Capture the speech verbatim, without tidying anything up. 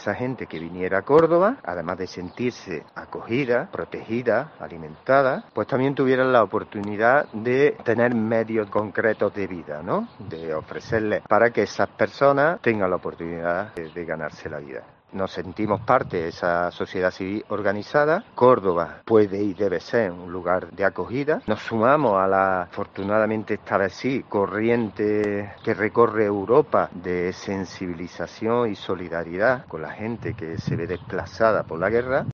esa gente que viniera a Córdoba, además de sentirse acogida, protegida, alimentada, pues también tuvieran la oportunidad de tener medios concretos de vida, ¿no? De ofrecerles para que esas personas tengan la oportunidad de, de ganarse la vida. Nos sentimos parte de esa sociedad civil organizada. Córdoba puede y debe ser un lugar de acogida. Nos sumamos a la, afortunadamente esta vez sí, corriente que recorre Europa de sensibilización y solidaridad con la gente que se ve desplazada por la guerra.